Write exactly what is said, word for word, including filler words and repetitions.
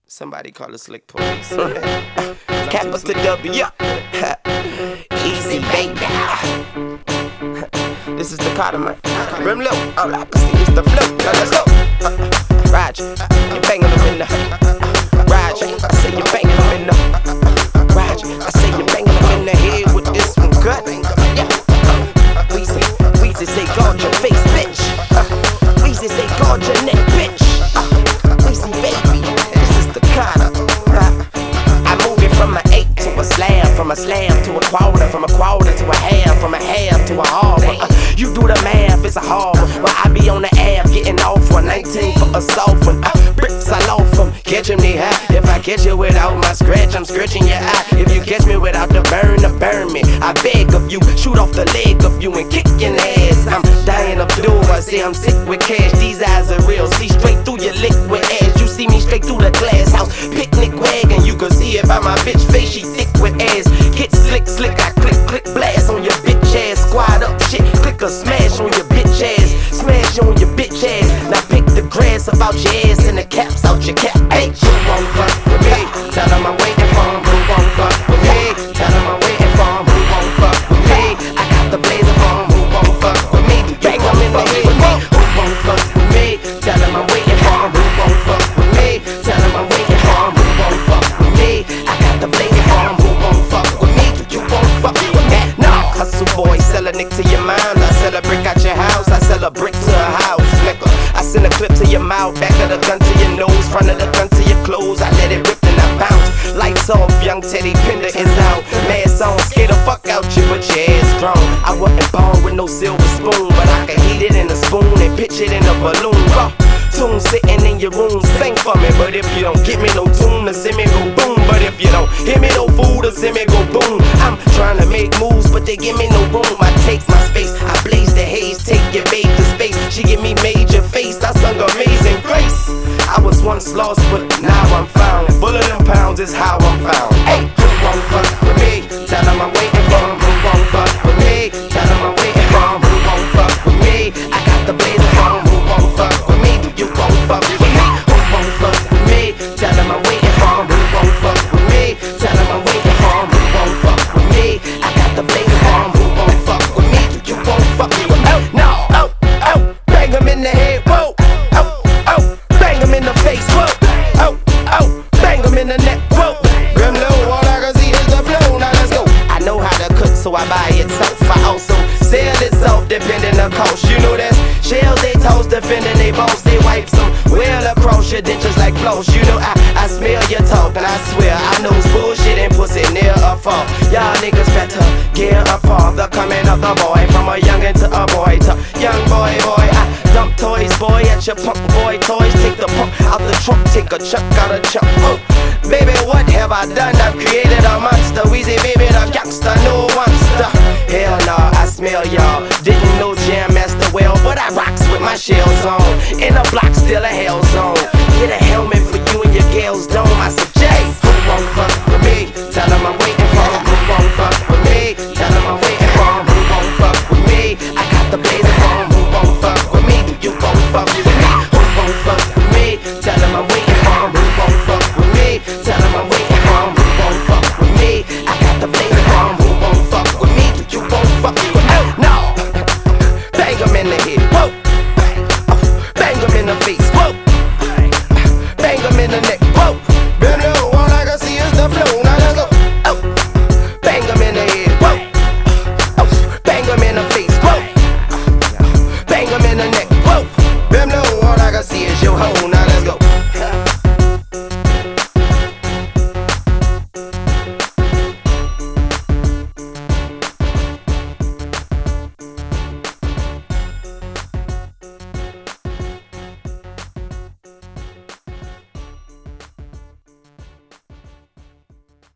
Somebody call the slick police. Capital W. Easy, baby. This is the Carter, man. Rim low, all I can see is the flow. Now let's go. Uh, Raj, you banging them in the. Raj, I say you banging them in the. Raj, I say you banging them in the head with this one gut. Yeah. Weezy, Weezy say guard your face, bitch. Uh, Weezy say guard your neck, bitch. Uh, Weezy, baby, this is the Carter. Uh, I move it from an eight to a slam, from a slam to a quarter, from a quarter to a half, from a half to a half. Uh, you do the math, it's a hard one. But I be on the app getting off one nineteen for a soft one. Uh, bricks, I loaf them, catching me high. If I catch you without my scratch, I'm scratching your eye. If you catch me without the burn, to burn me. I beg of you, shoot off the leg of you and kick your ass. I'm dying of do, I say I'm sick with cash. These eyes are real, see straight through your liquid ass. You see me straight through the glass house, picnic wagon. You can see it by my bitch face, she thick with ass. Get slick, slick, I click, click, blast on your bitch ass. Squad up shit, click a smash on your bitch ass. Smash on your bitch ass. Now pick the grass about your ass and the caps out your cap. Hey, you won't fuck with me. Tell them I'm waiting for him, who won't fuck with me. Tell them I'm waiting for him, who won't fuck with me. I got the blazer for him, who won't fuck with me. Bang them in the head with me, who won't fuck with me. Tell them I'm waiting for him, who won't fuck with me. Tell them I'm waiting for him, who won't fuck with me. I got the blazer for him, who won't fuck with me. You won't fuck with me. No, hustle boy, sell a nick to your mind. I sell a brick out your house, I sell a brick to a house, nigga. I send a clip to your mouth, back of the gun to your nose, front of the gun to your clothes. I let it rip and I bounce. Lights off, young Teddy Pender is out. Mask on, scare the fuck out you, but your ass grown. I wasn't born with no silver spoon, but I can heat it in a spoon and pitch it in a balloon. Raw tune sitting in your room, sing for me. But if you don't give me no tune, then send me go boom. But if you don't hear me no food, then send me go boom. I'm trying to make moves, but they give me no room. I take my space, I blaze the haze, take your babe to space. She give me major face, I sung Amazing Grace. I was once lost, but now I'm found. Full of them pounds is how I'm found. Hey, who won't fuck with me? Tell them I'm waiting for him, who won't fuck with me? Tell them I'm waiting for him, who won't fuck with me? I got the blazer for him, who won't fuck with me? You won't fuck with me, who won't fuck with me? Tell them I'm waiting for him, who won't fuck with me? Tell them I'm waiting for him, who won't fuck with me? I got the blazer for him, who won't fuck with me? You won't fuck with me. Oh, no, oh, oh, bang him in the head, whoa. Oh, oh, bang him in the face, whoa. Oh, oh, bang him in the neck, whoa. Grim low, all I can see is the flow, now let's go. I know how to cook, so I buy it self. I also sell it self, depending the cost. You know that's shells they toast, defending they bones, they wipe some well across your dentures like floss. You know I, I smell your talk, and I swear I know bullshit and pussy near a fall. Y'all niggas better gear up for the coming of the boy, from a youngin' to a boy to young boy, boy. I dump toys, boy, at your punk boy toys. Take the punk out the trunk, take a chunk out a chunk. Oh, baby, what have I done? I've created a monster. Weezy, baby, the gangster, no monster. Hell nah, I smell y'all. Didn't know Jam Master well, but I rocks with my shells on. In a block, still a hell